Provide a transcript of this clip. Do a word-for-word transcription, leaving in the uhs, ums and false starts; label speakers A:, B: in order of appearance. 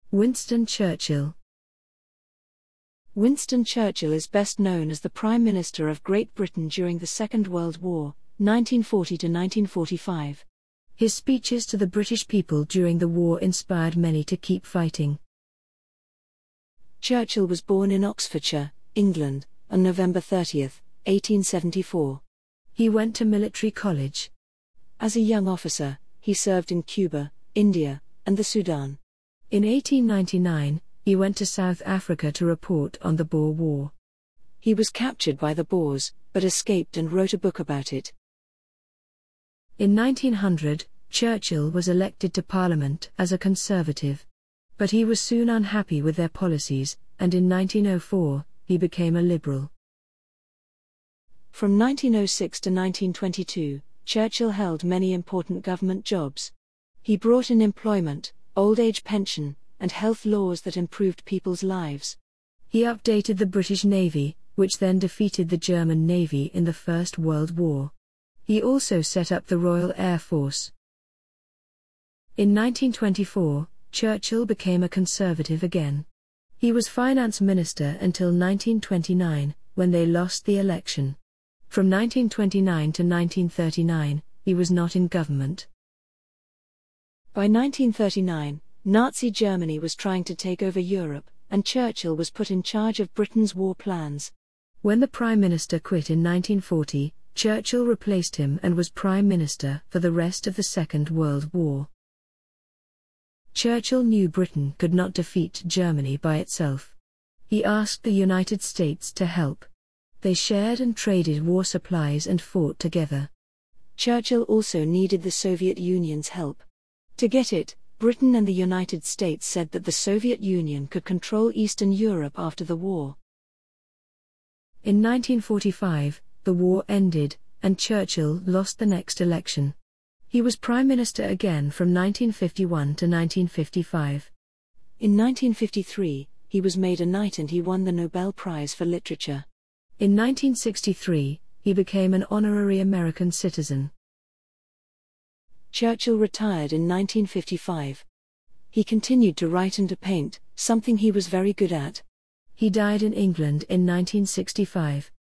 A: Winston Churchill.
B: Winston Churchill is best known as the Prime Minister of Great Britain during the Second World War, nineteen forty to nineteen forty-five.
A: His speeches to the British people during the war inspired many to keep fighting.
B: Churchill was born in Oxfordshire, England, on November thirtieth, eighteen seventy-four.
A: He went to military college.
B: As a young officer, he served in Cuba, India, and the Sudan.
A: In eighteen ninety-nine, he went to South Africa to report on the Boer War.
B: He was captured by the Boers, but escaped and wrote a book about it.
A: In nineteen hundred, Churchill was elected to Parliament as a Conservative. But he was soon unhappy with their policies, and in nineteen oh four, he became a Liberal.
B: From nineteen oh six to nineteen twenty-two, Churchill held many important government jobs. He brought in employment, old age pension, and health laws that improved people's lives.
A: He updated the British Navy, which then defeated the German Navy in the First World War. He also set up the Royal Air Force. In nineteen twenty-four, Churchill became a Conservative again. He was Finance Minister until nineteen twenty-nine, when they lost the election. From nineteen twenty-nine to nineteen thirty-nine, he was not in government.
B: By nineteen thirty-nine, Nazi Germany was trying to take over Europe, and Churchill was put in charge of Britain's war plans.
A: When the Prime Minister quit in nineteen forty, Churchill replaced him and was Prime Minister for the rest of the Second World War. Churchill knew Britain could not defeat Germany by itself. He asked the United States to help. They shared and traded war supplies and fought together.
B: Churchill also needed the Soviet Union's help. To get it, Britain and the United States said that the Soviet Union could control Eastern Europe after the war.
A: In nineteen forty-five, the war ended, and Churchill lost the next election. He was Prime Minister again from nineteen fifty-one to nineteen fifty-five.
B: In nineteen fifty-three, he was made a knight and he won the Nobel Prize for Literature.
A: In nineteen sixty-three, he became an honorary American citizen.
B: Churchill retired in nineteen fifty-five. He continued to write and to paint, something he was very good at.
A: He died in England in nineteen sixty-five.